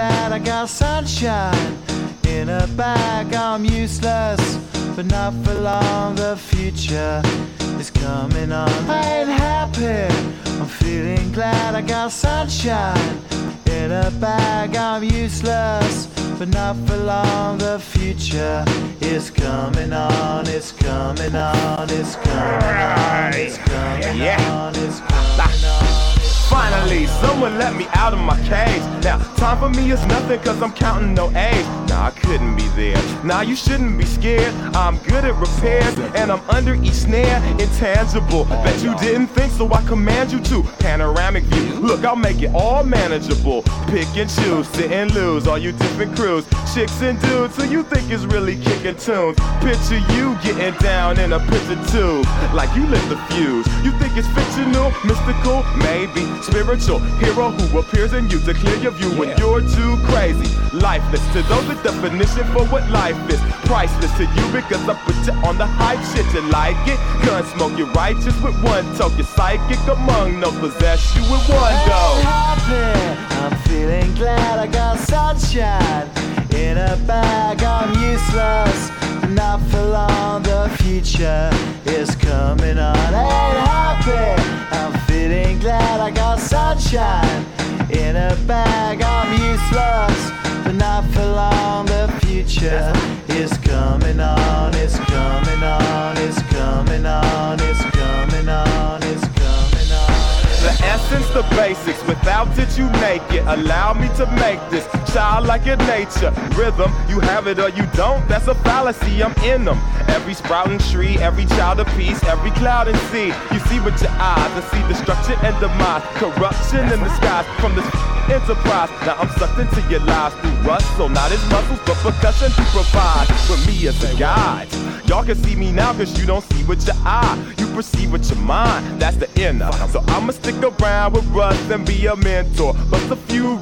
glad I got sunshine in a bag. I'm useless, but not for long. The future is coming on. I ain't happy, I'm feeling glad I got sunshine in a bag. I'm useless, but not for long. The future is coming on. It's coming on. It's coming on. It's coming on. It's coming on. Finally, someone let me out of my cage. Now, time for me is nothing cause I'm counting no A's. Nah, I couldn't be there. Nah, you shouldn't be scared. I'm good at repairs and I'm under each snare. Intangible, bet you didn't think, so I command you to. Panoramic view, look, I'll make it all manageable. Pick and choose, sit and lose, all you different crews. Chicks and dudes who you think is really kicking tunes. Picture you getting down in a picture tube, like you lit the fuse. You think it's fictional, mystical, maybe spiritual hero who appears in you to clear your view when you're too crazy. Lifeless to those, the definition for what life is. Priceless to you because I put you on the hype shit. You like it? Gun smoke, you're righteous with one toe. You're psychic among no possess you with one go. I'm happy, I'm feeling glad I got sunshine in a bag. I'm useless, but not for long. The future is coming on. I ain't happy, I'm feeling glad I got sunshine in a bag. I'm useless, but not for long. The future is coming on. It's coming on. It's coming on. It's coming on. It's coming on. The essence, the basics, without it you make it. Allow me to make this childlike in nature. Rhythm, you have it or you don't, that's a fallacy, I'm in them. Every sprouting tree, every child of peace, every cloud and sea. You see with your eyes and see destruction and demise. Corruption in the skies from this enterprise. Now I'm sucked into your lives through rust, so not as muscles, but percussion to provide for me as a guide. Y'all can see me now cause you don't see with your eye. You perceive with your mind, that's the inner. So I'ma stick around with Russ and be a mentor. But a few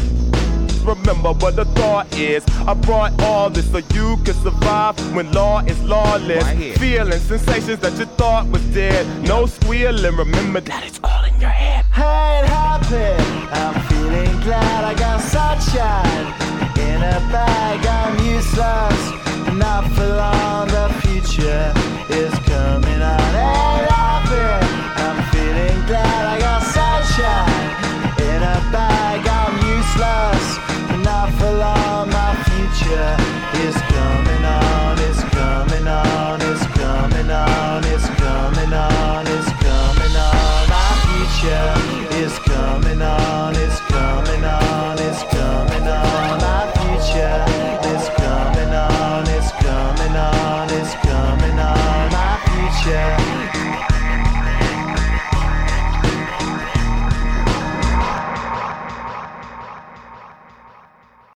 remember what the thought is. I brought all this so you can survive when law is lawless. Feeling sensations that you thought was dead. No squealing, remember that it's all in your head. I ain't happy, I'm feeling glad I got sunshine in a bag. I'm useless, not for long.